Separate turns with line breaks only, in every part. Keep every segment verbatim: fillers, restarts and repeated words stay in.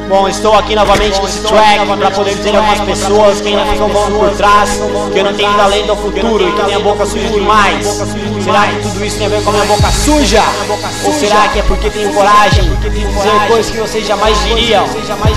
Bom, estou aqui novamente nesse track para poder dizer a algumas pessoas que ainda ficam falando por trás que eu não tenho ido além do futuro e que minha boca suja demais. Será que tudo isso tem a ver com a minha boca suja? Ou será que é porque tenho coragem de dizer coisas que vocês jamais diriam?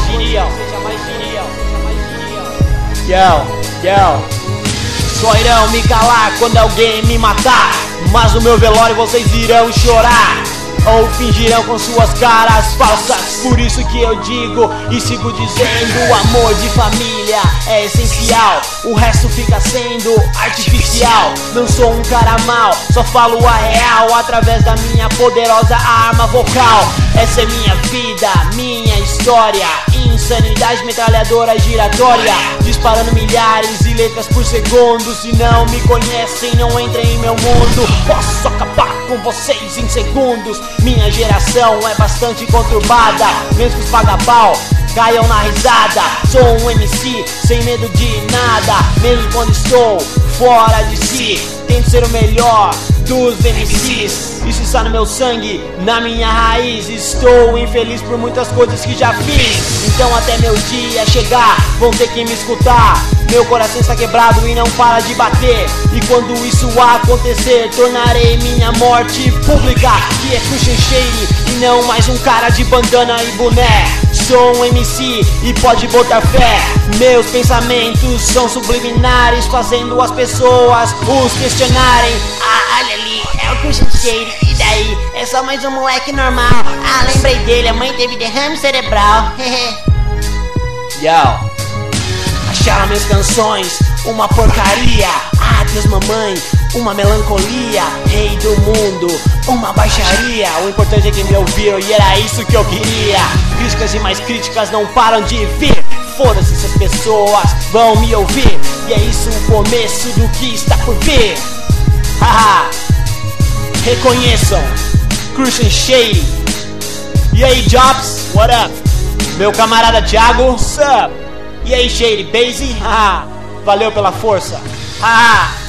Yo, yo. Só irão me calar quando alguém me matar, mas no meu velório vocês irão chorar ou fingirão com suas caras falsas. Por isso que eu digo e sigo dizendo: o amor de família é essencial, o resto fica sendo artificial. Não sou um cara mau, só falo a real através da minha poderosa arma vocal. Essa é minha vida, minha história, insanidade metralhadora giratória, disparando milhares de letras por segundo. Se não me conhecem, não entrem em meu mundo. Posso acabar com vocês em segundos. Minha geração é bastante conturbada, mesmo que os paga-pau caiam na risada. Sou um M C sem medo de nada, mesmo quando estou fora de si. Tento ser o melhor dos M Cs, isso está no meu sangue, na minha raiz. Estou infeliz por muitas coisas que já fiz, então até meu dia chegar vão ter que me escutar. Meu coração está quebrado e não para de bater, e quando isso acontecer tornarei minha morte pública, que é Christian Shady e não mais um cara de bandana e boné. Sou um M C e pode botar fé, meus pensamentos são subliminares, fazendo as pessoas os questionarem.
Ah, olha ali, é o Christian Shady, e daí? É só mais um moleque normal. Ah, lembrei dele, a mãe teve derrame cerebral.
Yo, acharam minhas canções uma porcaria. Ah, Deus, mamãe, uma melancolia. Rei do mundo, uma baixaria. O importante é que me ouviram e era isso que eu queria. Críticas e mais críticas não param de vir. Foda-se se as pessoas vão me ouvir, e é isso o começo do que está por vir. Haha, reconheçam Christian Shady. E aí, Jobs, what up? Meu camarada Thiago, what's up? E aí, Shady, Basie? Haha, valeu pela força. Haha.